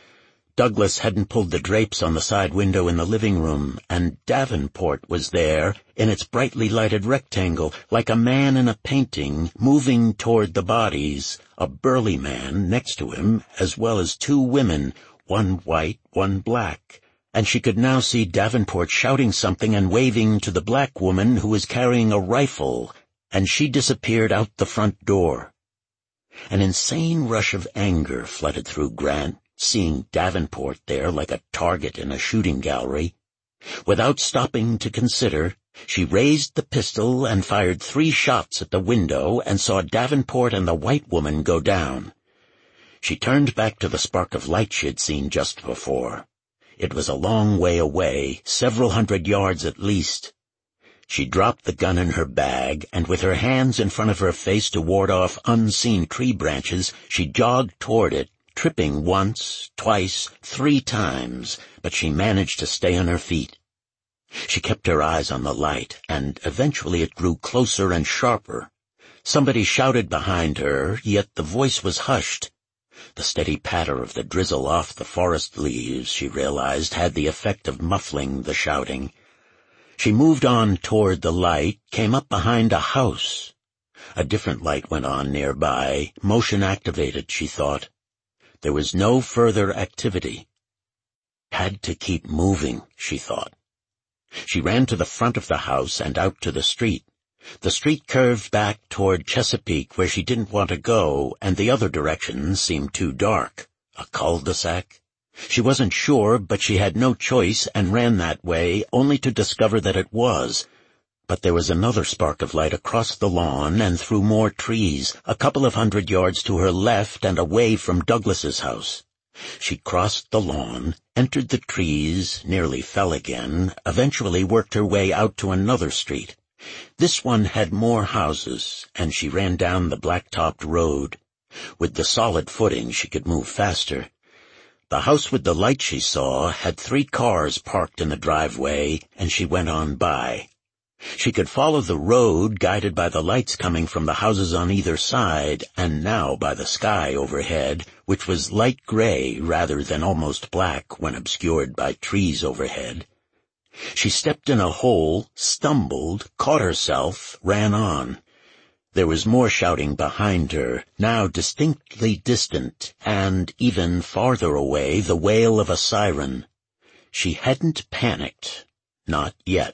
Douglas hadn't pulled the drapes on the side window in the living room, and Davenport was there, in its brightly lighted rectangle, like a man in a painting, moving toward the bodies, a burly man next to him, as well as two women, one white, one black, and she could now see Davenport shouting something and waving to the black woman who was carrying a rifle, and she disappeared out the front door. An insane rush of anger flooded through Grant, seeing Davenport there like a target in a shooting gallery. Without stopping to consider, she raised the pistol and fired three shots at the window and saw Davenport and the white woman go down. She turned back to the spark of light she had seen just before. It was a long way away, several hundred yards at least. She dropped the gun in her bag, and with her hands in front of her face to ward off unseen tree branches, she jogged toward it, tripping once, twice, three times, but she managed to stay on her feet. She kept her eyes on the light, and eventually it grew closer and sharper. Somebody shouted behind her, yet the voice was hushed. The steady patter of the drizzle off the forest leaves, she realized, had the effect of muffling the shouting. She moved on toward the light, came up behind a house. A different light went on nearby, motion activated, she thought. There was no further activity. Had to keep moving, she thought. She ran to the front of the house and out to the street. The street curved back toward Chesapeake, where she didn't want to go, and the other direction seemed too dark. A cul-de-sac? She wasn't sure, but she had no choice and ran that way, only to discover that it was. But there was another spark of light across the lawn and through more trees, a couple of hundred yards to her left and away from Douglas's house. She crossed the lawn, entered the trees, nearly fell again, eventually worked her way out to another street. This one had more houses, and she ran down the black-topped road. With the solid footing, she could move faster. The house with the light she saw had three cars parked in the driveway, and she went on by. She could follow the road, guided by the lights coming from the houses on either side, and now by the sky overhead, which was light gray rather than almost black when obscured by trees overhead. She stepped in a hole, stumbled, caught herself, ran on. There was more shouting behind her, now distinctly distant, and, even farther away, the wail of a siren. She hadn't panicked. Not yet.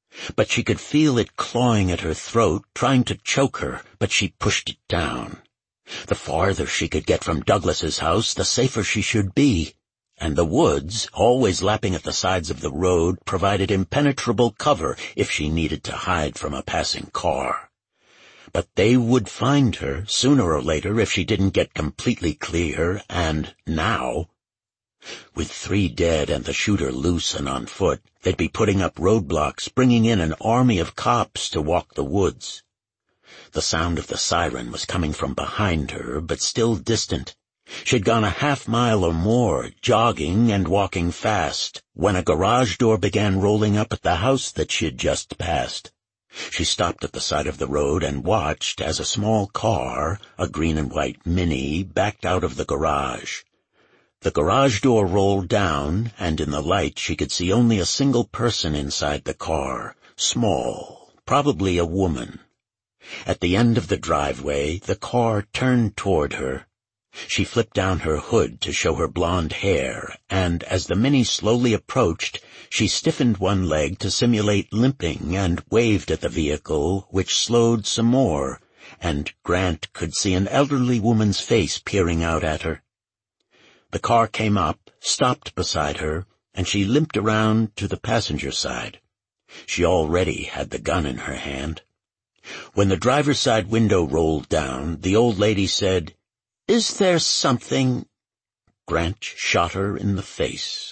But she could feel it clawing at her throat, trying to choke her, but she pushed it down. The farther she could get from Douglas's house, the safer she should be. And the woods, always lapping at the sides of the road, provided impenetrable cover if she needed to hide from a passing car. But they would find her, sooner or later, if she didn't get completely clear, and now. With three dead and the shooter loose and on foot, they'd be putting up roadblocks, bringing in an army of cops to walk the woods. The sound of the siren was coming from behind her, but still distant. She'd gone a half mile or more, jogging and walking fast, when a garage door began rolling up at the house that she'd just passed. She stopped at the side of the road and watched as a small car, a green and white Mini, backed out of the garage. The garage door rolled down, and in the light she could see only a single person inside the car, small, probably a woman. At the end of the driveway, the car turned toward her. She flipped down her hood to show her blonde hair, and as the Mini slowly approached, she stiffened one leg to simulate limping and waved at the vehicle, which slowed some more, and Grant could see an elderly woman's face peering out at her. The car came up, stopped beside her, and she limped around to the passenger side. She already had the gun in her hand. When the driver's side window rolled down, the old lady said, "Is there something—" Grant shot her in the face.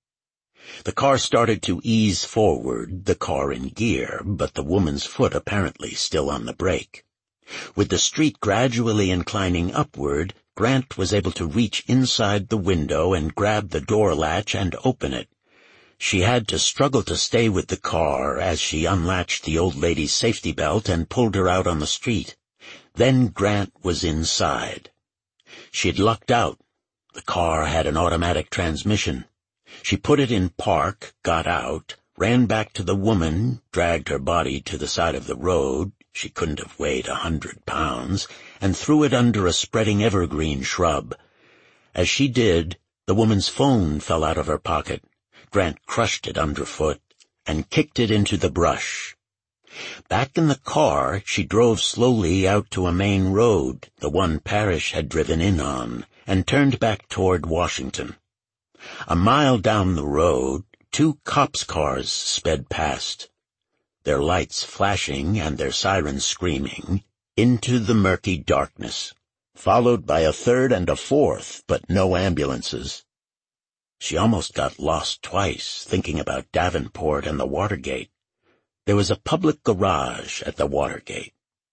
The car started to ease forward, the car in gear, but the woman's foot apparently still on the brake. With the street gradually inclining upward, Grant was able to reach inside the window and grab the door latch and open it. She had to struggle to stay with the car as she unlatched the old lady's safety belt and pulled her out on the street. Then Grant was inside. She'd lucked out. The car had an automatic transmission. She put it in park, got out, ran back to the woman, dragged her body to the side of the road — she couldn't have weighed a hundred pounds — and threw it under a spreading evergreen shrub. As she did, the woman's phone fell out of her pocket. Grant crushed it underfoot and kicked it into the brush. Back in the car, she drove slowly out to a main road, the one Parrish had driven in on, and turned back toward Washington. A mile down the road, two cops' cars sped past, their lights flashing and their sirens screaming, into the murky darkness, followed by a third and a fourth, but no ambulances. She almost got lost twice, thinking about Davenport and the Watergate. There was a public garage at the Watergate.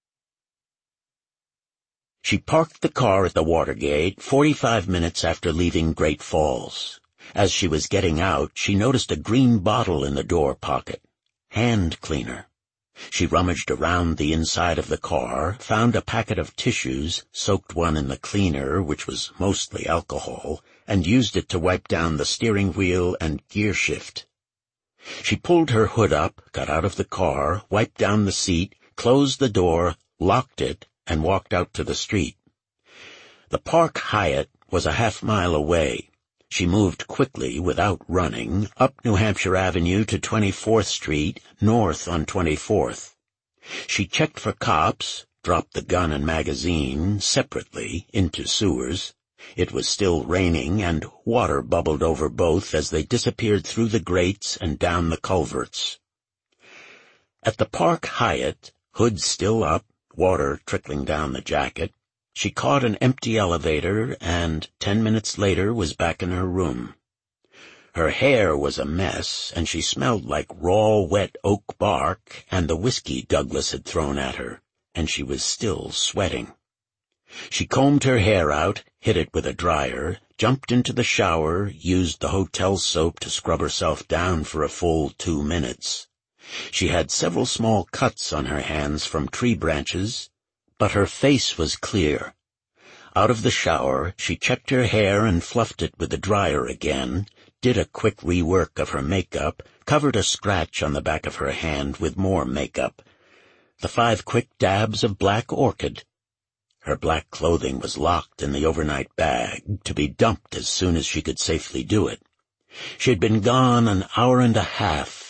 She parked the car at the Watergate forty-five minutes after leaving Great Falls. As she was getting out, she noticed a green bottle in the door pocket. Hand cleaner. She rummaged around the inside of the car, found a packet of tissues, soaked one in the cleaner, which was mostly alcohol, and used it to wipe down the steering wheel and gear shift. She pulled her hood up, got out of the car, wiped down the seat, closed the door, locked it, and walked out to the street. The Park Hyatt was a half mile away. She moved quickly, without running, up New Hampshire Avenue to twenty-fourth Street, north on twenty-fourth. She checked for cops, dropped the gun and magazine, separately, into sewers. It was still raining, and water bubbled over both as they disappeared through the grates and down the culverts. At the Park Hyatt, hood still up, water trickling down the jacket, she caught an empty elevator and, ten minutes later, was back in her room. Her hair was a mess, and she smelled like raw, wet oak bark and the whiskey Douglas had thrown at her, and she was still sweating. She combed her hair out, hit it with a dryer, jumped into the shower, used the hotel soap to scrub herself down for a full two minutes. She had several small cuts on her hands from tree branches, but her face was clear. Out of the shower, she checked her hair and fluffed it with the dryer again, did a quick rework of her makeup, covered a scratch on the back of her hand with more makeup. The five quick dabs of black orchid. Her black clothing was locked in the overnight bag, to be dumped as soon as she could safely do it. She had been gone an hour and a half.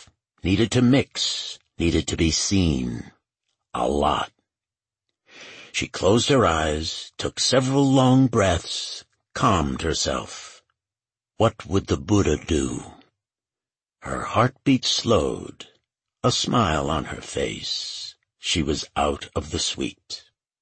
needed to mix, needed to be seen. A lot. She closed her eyes, took several long breaths, calmed herself. What would the Buddha do? Her heartbeat slowed, a smile on her face. She was out of the suite.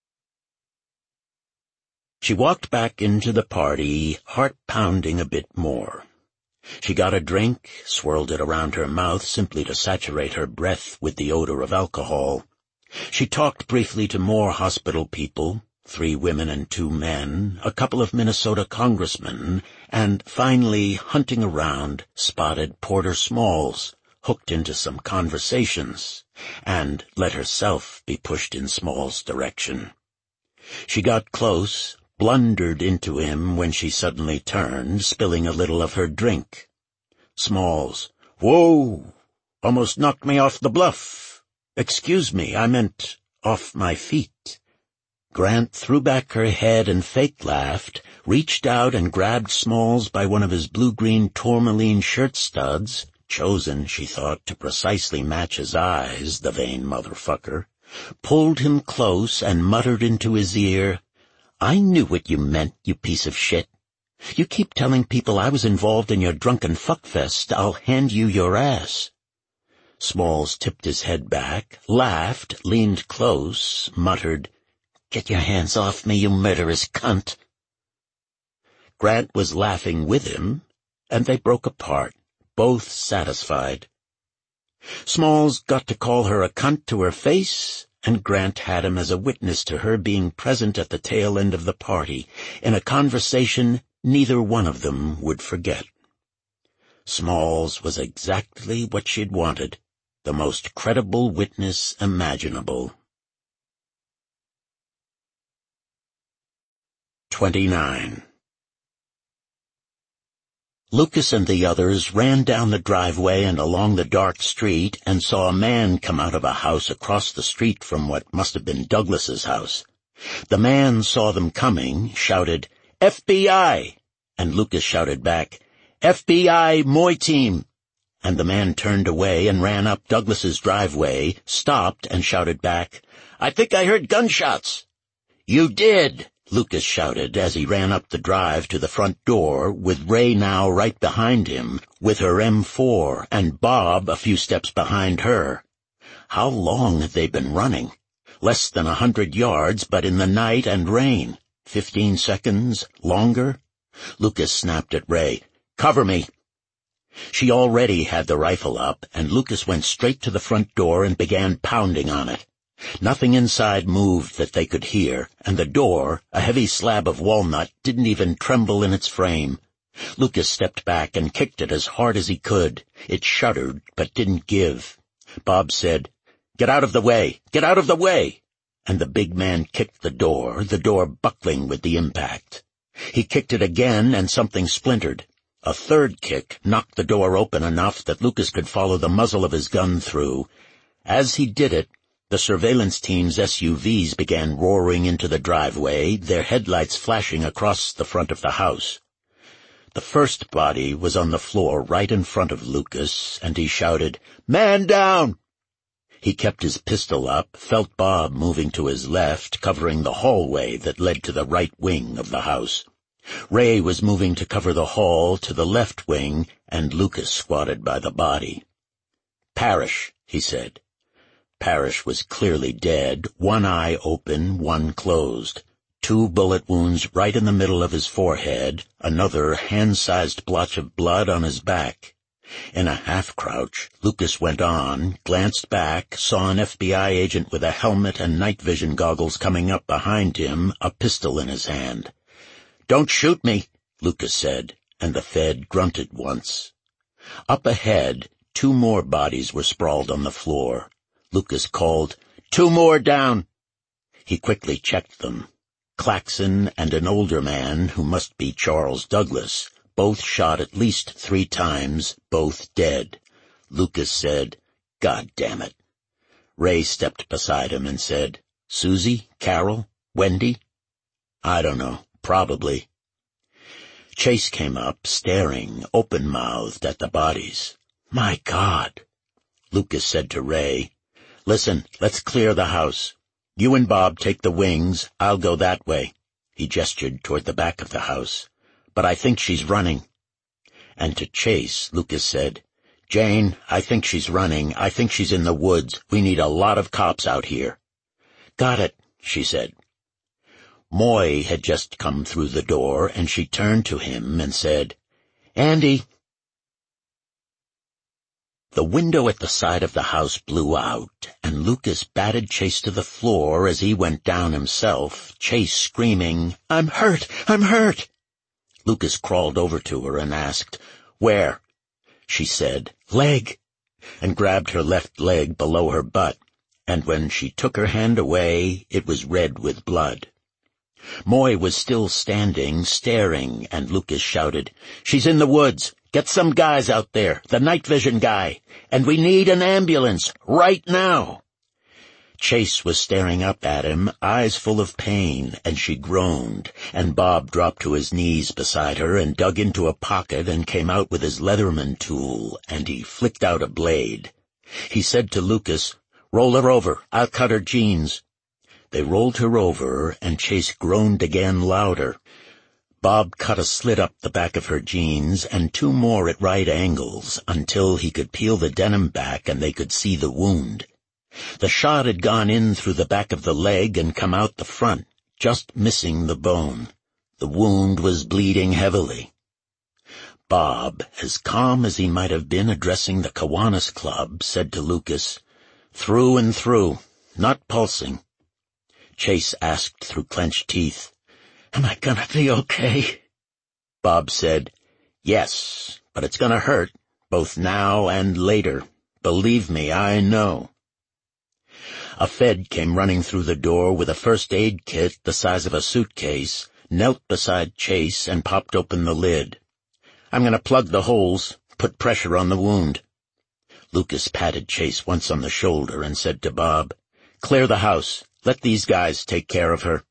She walked back into the party, heart pounding a bit more. She got a drink, swirled it around her mouth simply to saturate her breath with the odor of alcohol. She talked briefly to more hospital people, three women and two men, a couple of Minnesota congressmen, and finally, hunting around, spotted Porter Smalls, hooked into some conversations, and let herself be pushed in Smalls' direction. She got close, blundered into him when she suddenly turned, spilling a little of her drink. Smalls, "Whoa! Almost knocked me off the bluff. Excuse me, I meant off my feet." Grant threw back her head and fake laughed, reached out and grabbed Smalls by one of his blue-green tourmaline shirt studs, chosen, she thought, to precisely match his eyes, the vain motherfucker, pulled him close and muttered into his ear, "I knew what you meant, you piece of shit. You keep telling people I was involved in your drunken fuckfest, I'll hand you your ass." Smalls tipped his head back, laughed, leaned close, muttered, "Get your hands off me, you murderous cunt." Grant was laughing with him, and they broke apart, both satisfied. Smalls got to call her a cunt to her face, and Grant had him as a witness to her being present at the tail end of the party, in a conversation neither one of them would forget. Smalls was exactly what she'd wanted, the most credible witness imaginable. Twenty-nine. Lucas and the others ran down the driveway and along the dark street and saw a man come out of a house across the street from what must have been Douglas's house. The man saw them coming, shouted, "F B I!" and Lucas shouted back, "F B I, Moy team!" And the man turned away and ran up Douglas's driveway, stopped and shouted back, "I think I heard gunshots." "You did!" Lucas shouted as he ran up the drive to the front door, with Ray now right behind him, with her M four, and Bob a few steps behind her. How long had they been running? Less than a hundred yards, but in the night and rain. Fifteen seconds? Longer? Lucas snapped at Ray, "Cover me." She already had the rifle up, and Lucas went straight to the front door and began pounding on it. Nothing inside moved that they could hear, and the door, a heavy slab of walnut, didn't even tremble in its frame. Lucas stepped back and kicked it as hard as he could. It shuddered, but didn't give. Bob said, "Get out of the way! Get out of the way!" And the big man kicked the door, the door buckling with the impact. He kicked it again, and something splintered. A third kick knocked the door open enough that Lucas could follow the muzzle of his gun through. As he did it, the surveillance team's S U Vs began roaring into the driveway, their headlights flashing across the front of the house. The first body was on the floor right in front of Lucas, and he shouted, "Man down!" He kept his pistol up, felt Bob moving to his left, covering the hallway that led to the right wing of the house. Ray was moving to cover the hall to the left wing, and Lucas squatted by the body. "Parrish," he said. Parrish was clearly dead, one eye open, one closed. Two bullet wounds right in the middle of his forehead, another hand-sized blotch of blood on his back. In a half-crouch, Lucas went on, glanced back, saw an F B I agent with a helmet and night vision goggles coming up behind him, a pistol in his hand. "Don't shoot me," Lucas said, and the Fed grunted once. Up ahead, two more bodies were sprawled on the floor. Lucas called, "Two more down." He quickly checked them. Claxon and an older man, who must be Charles Douglas, both shot at least three times, both dead. Lucas said, "God damn it." Ray stepped beside him and said, "Susie? Carol? Wendy?" "I don't know. Probably." Chase came up, staring, open-mouthed, at the bodies. "My God!" Lucas said to Ray, "Listen, let's clear the house. You and Bob take the wings, I'll go that way." He gestured toward the back of the house. "But I think she's running." And to Chase, Lucas said, "Jane, I think she's running. I think she's in the woods. We need a lot of cops out here." "Got it," she said. Moy had just come through the door, and she turned to him and said, "Andy." The window at the side of the house blew out, and Lucas batted Chase to the floor as he went down himself, Chase screaming, "I'm hurt! I'm hurt!" Lucas crawled over to her and asked, "Where?" She said, "Leg," and grabbed her left leg below her butt, and when she took her hand away, it was red with blood. Moy was still standing, staring, and Lucas shouted, "She's in the woods. Get some guys out there, the night vision guy, and we need an ambulance, right now." Chase was staring up at him, eyes full of pain, and she groaned, and Bob dropped to his knees beside her and dug into a pocket and came out with his Leatherman tool, and he flicked out a blade. He said to Lucas, "Roll her over, I'll cut her jeans." They rolled her over, and Chase groaned again louder. Bob cut a slit up the back of her jeans, and two more at right angles, until he could peel the denim back and they could see the wound. The shot had gone in through the back of the leg and come out the front, just missing the bone. The wound was bleeding heavily. Bob, as calm as he might have been addressing the Kiwanis Club, said to Lucas, "Through and through, not pulsing." Chase asked through clenched teeth, "Am I gonna be okay?" Bob said, "Yes, but it's gonna hurt, both now and later. Believe me, I know." A Fed came running through the door with a first aid kit the size of a suitcase, knelt beside Chase, and popped open the lid. "I'm going to plug the holes, put pressure on the wound." Lucas patted Chase once on the shoulder and said to Bob, "Clear the house. Let these guys take care of her."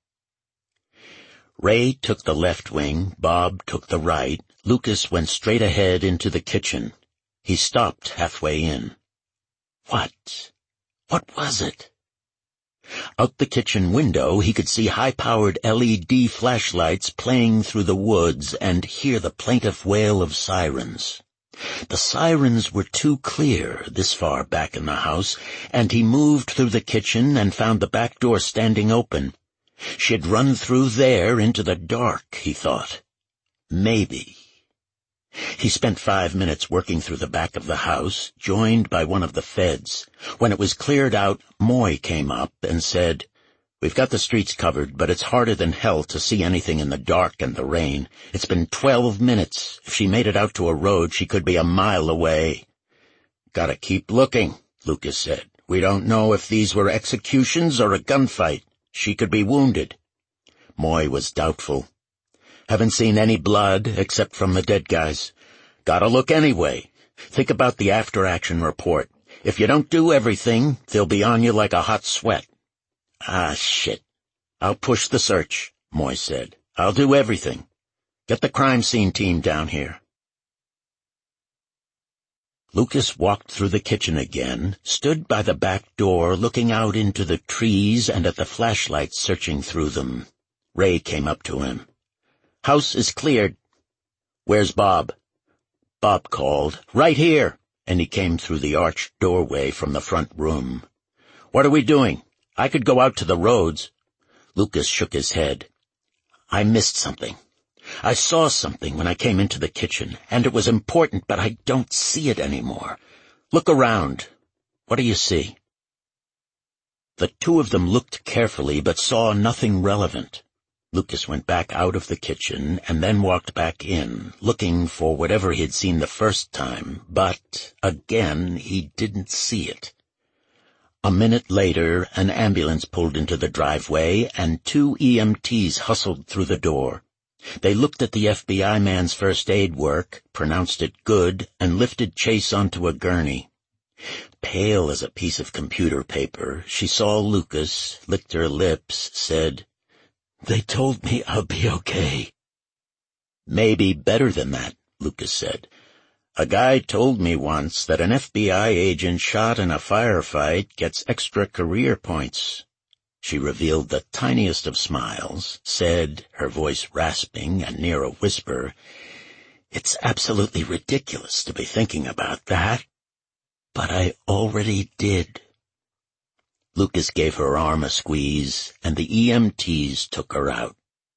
Ray took the left wing, Bob took the right. Lucas went straight ahead into the kitchen. He stopped halfway in. What? What was it? Out the kitchen window, he could see high-powered L E D flashlights playing through the woods and hear the plaintive wail of sirens. The sirens were too clear this far back in the house, and he moved through the kitchen and found the back door standing open. She'd run through there into the dark, he thought. Maybe. He spent five minutes working through the back of the house, joined by one of the Feds. When it was cleared out, Moy came up and said, "We've got the streets covered, but it's harder than hell to see anything in the dark and the rain. It's been twelve minutes. If she made it out to a road, she could be a mile away." "Gotta keep looking," Lucas said. "We don't know if these were executions or a gunfight. She could be wounded." Moy was doubtful. "Haven't seen any blood except from the dead guys. Gotta look anyway. Think about the after-action report. If you don't do everything, they'll be on you like a hot sweat." "Ah, shit. I'll push the search," Moy said. "I'll do everything. Get the crime scene team down here." Lucas walked through the kitchen again, stood by the back door looking out into the trees and at the flashlights searching through them. Ray came up to him. "House is cleared." "Where's Bob?" Bob called, "Right here," and he came through the arched doorway from the front room. "What are we doing? I could go out to the roads." Lucas shook his head. "I missed something. I saw something when I came into the kitchen, and it was important, but I don't see it anymore. Look around. What do you see?" The two of them looked carefully, but saw nothing relevant. Lucas went back out of the kitchen and then walked back in, looking for whatever he had seen the first time, but, again, he didn't see it. A minute later, an ambulance pulled into the driveway, and two E M Ts hustled through the door. They looked at the F B I man's first aid work, pronounced it good, and lifted Chase onto a gurney. Pale as a piece of computer paper, she saw Lucas, licked her lips, said, "They told me I'll be okay." "Maybe better than that," Lucas said. A guy told me once that an F B I agent shot in a firefight gets extra career points. She revealed the tiniest of smiles, said, her voice rasping and near a whisper, "It's absolutely ridiculous to be thinking about that, but I already did." Lucas gave her arm a squeeze, and the E M Ts took her out.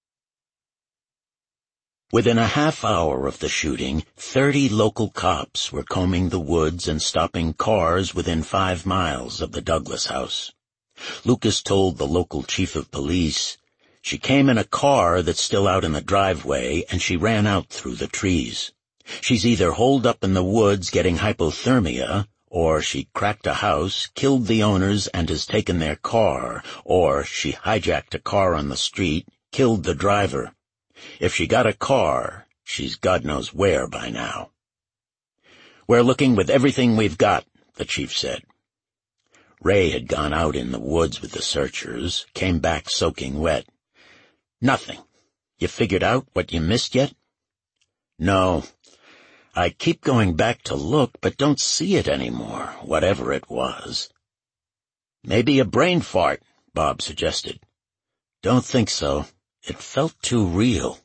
Within a half hour of the shooting, thirty local cops were combing the woods and stopping cars within five miles of the Douglas house. Lucas told the local chief of police, "She came in a car that's still out in the driveway, and she ran out through the trees. She's either holed up in the woods getting hypothermia, or she cracked a house, killed the owners, and has taken their car, or she hijacked a car on the street, killed the driver. If she got a car, she's God knows where by now." "We're looking with everything we've got," the chief said. Ray had gone out in the woods with the searchers, came back soaking wet. "Nothing. You figured out what you missed yet?" "No. I keep going back to look, but don't see it anymore, whatever it was." "Maybe a brain fart," Bob suggested. "Don't think so. It felt too real."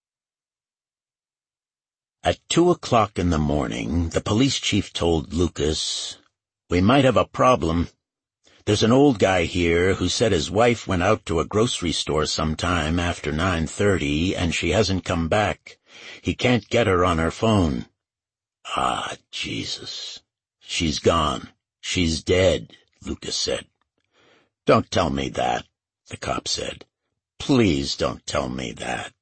At two o'clock in the morning, the police chief told Lucas, "We might have a problem. There's an old guy here who said his wife went out to a grocery store sometime after nine thirty and she hasn't come back. He can't get her on her phone." "Ah, Jesus. She's gone. She's dead," Lucas said. "Don't tell me that," the cop said. "Please don't tell me that."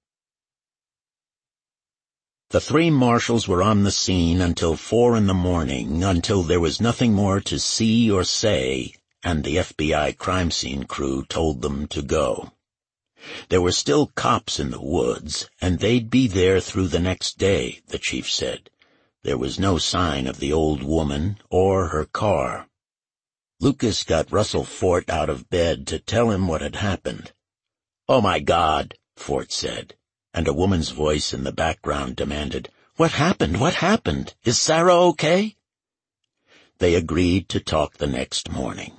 The three marshals were on the scene until four in the morning, until there was nothing more to see or say, and the F B I crime scene crew told them to go. There were still cops in the woods, and they'd be there through the next day, the chief said. There was no sign of the old woman or her car. Lucas got Russell Fort out of bed to tell him what had happened. "Oh, my God," Fort said, and a woman's voice in the background demanded, "What happened? What happened? Is Sarah okay?" They agreed to talk the next morning.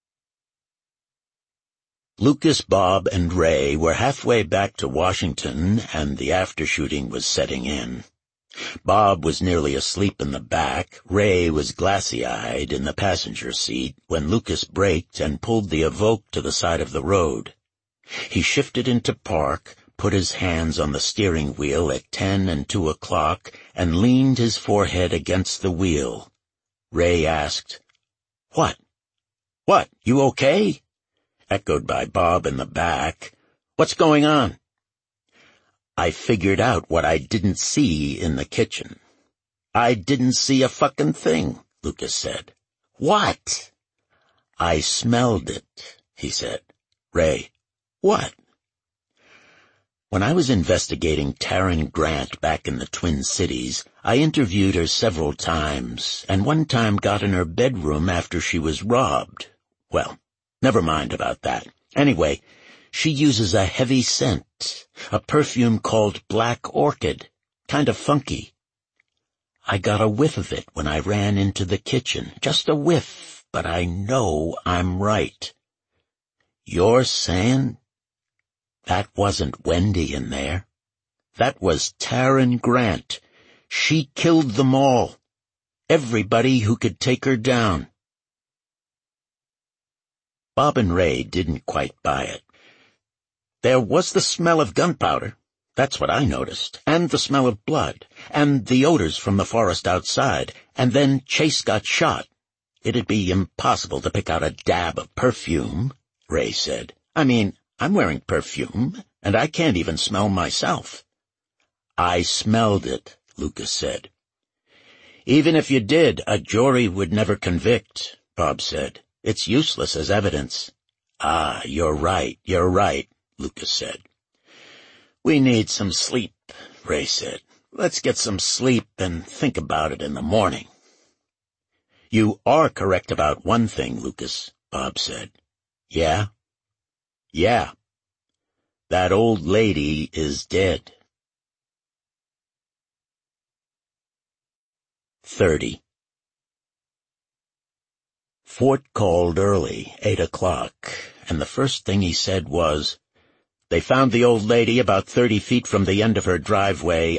Lucas, Bob, and Ray were halfway back to Washington, and the after-shooting was setting in. Bob was nearly asleep in the back. Ray was glassy-eyed in the passenger seat when Lucas braked and pulled the Evoque to the side of the road. He shifted into park, put his hands on the steering wheel at ten and two o'clock, and leaned his forehead against the wheel. Ray asked, "What? What? You okay?" Echoed by Bob in the back. "What's going on?" "I figured out what I didn't see in the kitchen." "I didn't see a fucking thing," Lucas said. "What?" "I smelled it," he said. "Ray, what?" "When I was investigating Taryn Grant back in the Twin Cities, I interviewed her several times, and one time got in her bedroom after she was robbed. Well, never mind about that. Anyway, she uses a heavy scent, a perfume called Black Orchid, kind of funky. I got a whiff of it when I ran into the kitchen, just a whiff, but I know I'm right." "You're saying that wasn't Wendy in there? That was Taryn Grant. She killed them all. Everybody who could take her down." Bob and Ray didn't quite buy it. "There was the smell of gunpowder. That's what I noticed. And the smell of blood. And the odors from the forest outside. And then Chase got shot. It'd be impossible to pick out a dab of perfume," Ray said. "I mean, I'm wearing perfume, and I can't even smell myself." "I smelled it," Lucas said. "Even if you did, a jury would never convict," Bob said. "It's useless as evidence." "Ah, you're right, you're right," Lucas said. "We need some sleep," Ray said. "Let's get some sleep and think about it in the morning." "You are correct about one thing, Lucas," Bob said. "Yeah?" "Yeah. That old lady is dead." thirty. Fort called early, eight o'clock, and the first thing he said was, "They found the old lady about thirty feet from the end of her driveway